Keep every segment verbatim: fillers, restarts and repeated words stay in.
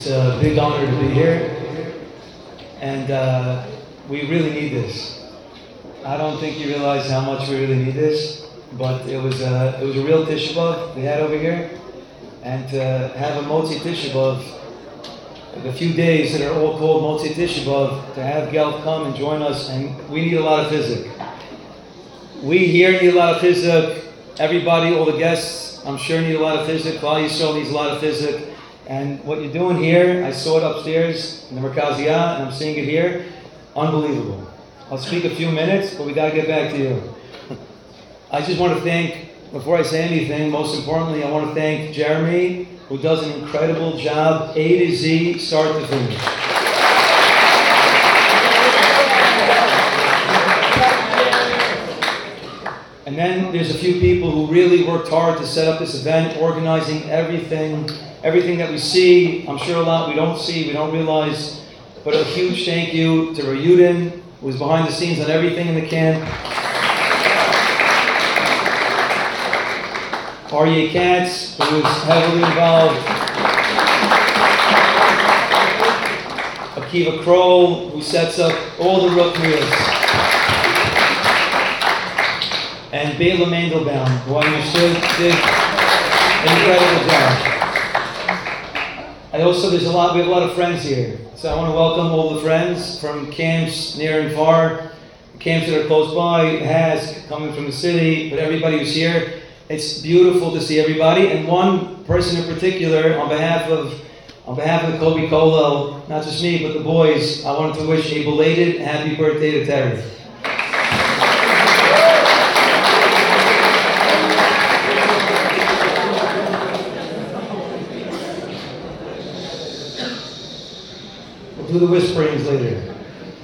It's a big honor to be here, and uh, we really need this. I don't think you realize how much we really need this, but it was a, it was a real Tisha B'Av we had over here, and to have a Motzi Tisha B'Av, a few days that are all called Motzi Tisha B'Av, to have Gelt come and join us, and we need a lot of chizuk. We here need a lot of chizuk. Everybody, all the guests, I'm sure need a lot of chizuk. Klal Yisrael needs a lot of chizuk. And what you're doing here, I saw it upstairs in the Merkaziyah, and I'm seeing it here. Unbelievable. I'll speak a few minutes, but we got to get back to you. I just want to thank, before I say anything, most importantly, I want to thank Jeremy, who does an incredible job, A to Z, start to finish. And then there's a few people who really worked hard to set up this event, organizing everything. Everything that we see, I'm sure a lot we don't see, we don't realize, but a huge thank you to Rayudin, who was behind the scenes on everything in the camp. Aryeh Katz, who was heavily involved. Akiva Kroll, who sets up all the rukniyos. And Bela Mandelbaum, who I understood did an incredible job. I also, there's a lot, we have a lot of friends here. So I want to welcome all the friends from camps near and far, camps that are close by, Has, coming from the city, but everybody who's here. It's beautiful to see everybody. And one person in particular, on behalf of on behalf of the Kobe Kollel, not just me, but the boys, I wanted to wish a belated happy birthday to Terry. Do the whisperings later.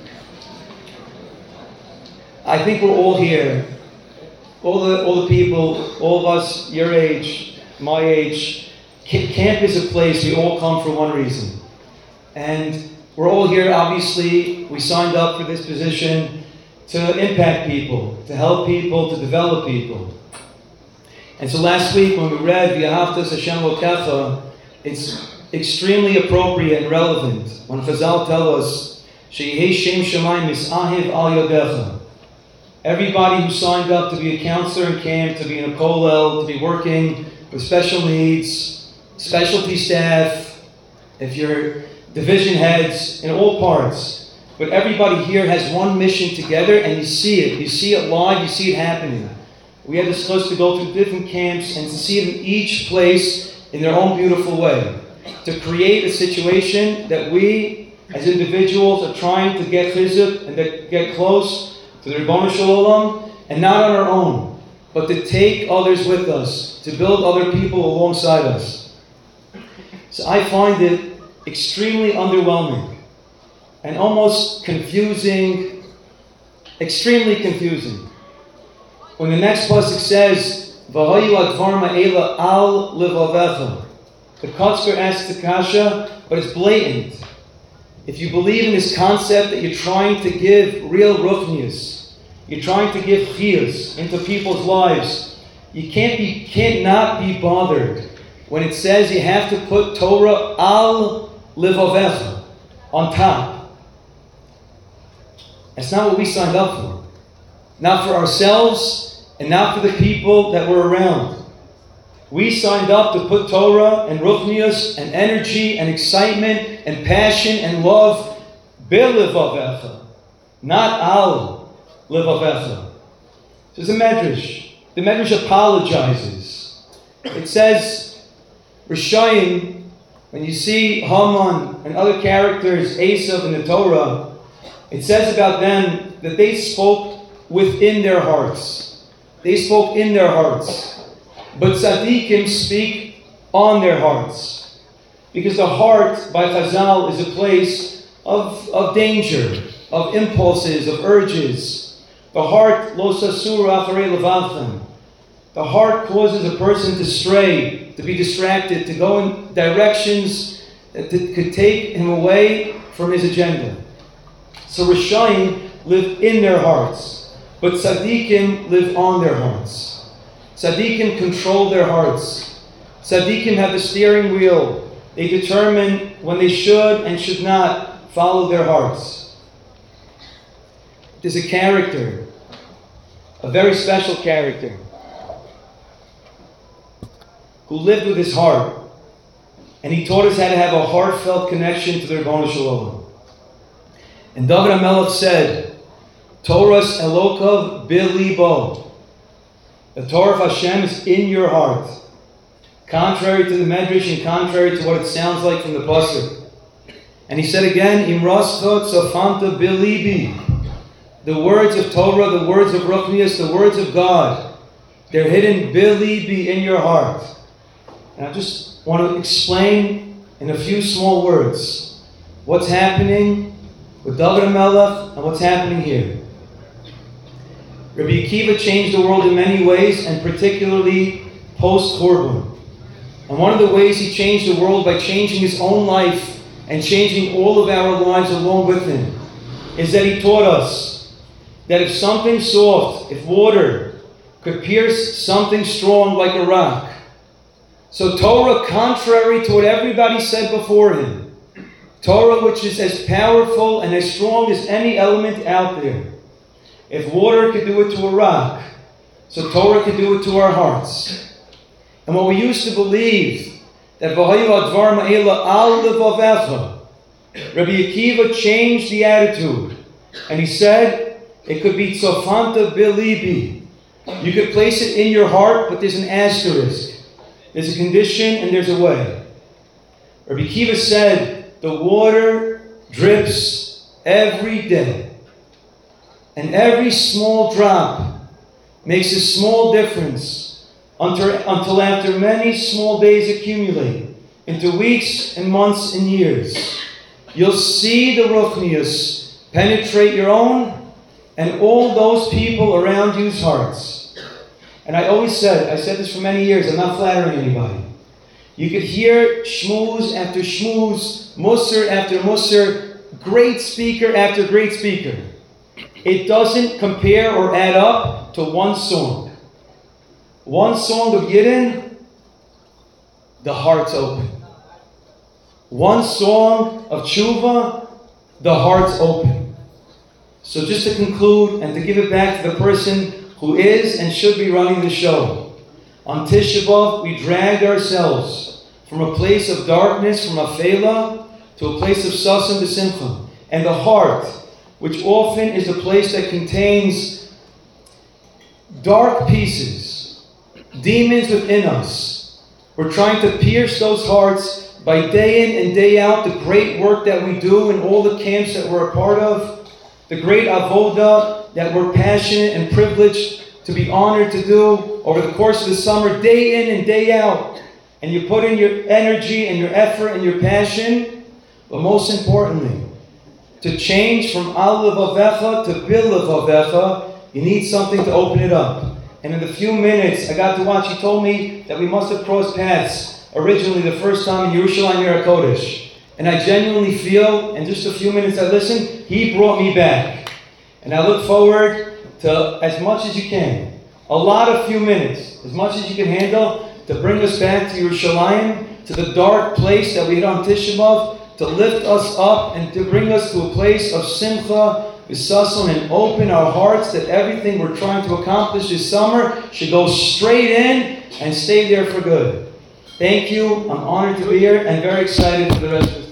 I think we're all here. All the all the people, all of us, your age, my age. Camp is a place we all come for one reason. And we're all here, obviously, we signed up for this position to impact people, to help people, to develop people. And so last week when we read V'ahavta Hashem Elokecha, it's extremely appropriate and relevant when Chazal tell us, Sheyehei Shem Shamayim Misahiv Al Yodecha. Everybody who signed up to be a counselor in camp, to be in a kollel, to be working with special needs, specialty staff, if you're division heads, in all parts. But everybody here has one mission together, and you see it. You see it live, you see it happening. We had this chance to go through different camps and to see it in each place in their own beautiful way. To create a situation that we, as individuals, are trying to get chizuk and to get close to the Ribono Shel Olam, and not on our own, but to take others with us, to build other people alongside us. So I find it extremely underwhelming and almost confusing, extremely confusing. When the next pasuk says, "V'hayu advar ma'ela al levavecha," the Kotzker asks the kasha, but it's blatant. If you believe in this concept that you're trying to give real ruchnius, you're trying to give chiyus into people's lives, you can't be, can't not be bothered when it says you have to put Torah al levavecha, on top. That's not what we signed up for. Not for ourselves, and not for the people that were around. We signed up to put Torah and ruchnius and energy and excitement and passion and love b'levavecha, not al levavecha. This is a medrash. The medrash apologizes. It says, Rishayim, when you see Haman and other characters, Esav in the Torah, it says about them that they spoke within their hearts. They spoke in their hearts. But tzaddikim speak on their hearts. Because the heart, by Chazal, is a place of, of danger, of impulses, of urges. The heart, lo sasur acharei levavchem. The heart causes a person to stray, to be distracted, to go in directions that could take him away from his agenda. So Rishayim live in their hearts, but tzaddikim live on their hearts. Tzaddikim control their hearts. Tzaddikim have the steering wheel They determine when they should and should not follow their hearts. There's a character, a very special character, who lived with his heart. And he taught us how to have a heartfelt connection to the Ribono Shel Olam. And David HaMelech said, Torah's Elokav bilibo. The Torah of Hashem is in your heart. Contrary to the Medrash and contrary to what it sounds like from the Pasuk. And he said again, Imrascha tzafanta bilibi. The words of Torah, the words of Ruchnius, the words of God, they're hidden bilibi, in your heart. And I just want to explain in a few small words what's happening with David HaMelech and what's happening here. Rabbi Akiva changed the world in many ways, and particularly post-Korban. And one of the ways he changed the world by changing his own life and changing all of our lives along with him is that he taught us that if something soft, if water, could pierce something strong like a rock, so Torah, contrary to what everybody said before him, Torah, which is as powerful and as strong as any element out there, if water could do it to a rock, so Torah could do it to our hearts. And what we used to believe, that V'hayu advar ma'ela al levavecha, Rabbi Akiva changed the attitude, and he said, it could be tzofanta bilibi. You could place it in your heart, but there's an asterisk. There's a condition and there's a way. Rabbi Akiva said, the water drips every day. And every small drop makes a small difference until, until after many small days accumulate into weeks and months and years. You'll see the Ruchnius penetrate your own and all those people around you's hearts. And I always said, I said this for many years, I'm not flattering anybody. You could hear shmooze after shmooze, musser after musser, great speaker after great speaker. It doesn't compare or add up to one song. One song of Yidden, the heart's open. One song of Tshuva, the heart's open. So just to conclude and to give it back to the person who is and should be running the show. On Tisha B'Av, we dragged ourselves from a place of darkness, from Afela, to a place of Sasim B'Simcha. And the heart, which often is a place that contains dark pieces, demons within us. We're trying to pierce those hearts by day in and day out, the great work that we do in all the camps that we're a part of, the great avoda that we're passionate and privileged to be honored to do over the course of the summer, day in and day out. And you put in your energy and your effort and your passion, but most importantly, to change from al levavecha to bil levavecha, you need something to open it up. And in the few minutes I got to watch, he told me that we must have crossed paths originally the first time in Yerushalayim Yer HaKodesh. And I genuinely feel, in just a few minutes I listened, he brought me back. And I look forward to, as much as you can, a lot of few minutes, as much as you can handle, to bring us back to Yerushalayim, to the dark place that we had on Tisha B'Av, to lift us up and to bring us to a place of simcha, v'sason, and open our hearts that everything we're trying to accomplish this summer should go straight in and stay there for good. Thank you. I'm honored to be here and very excited for the rest of the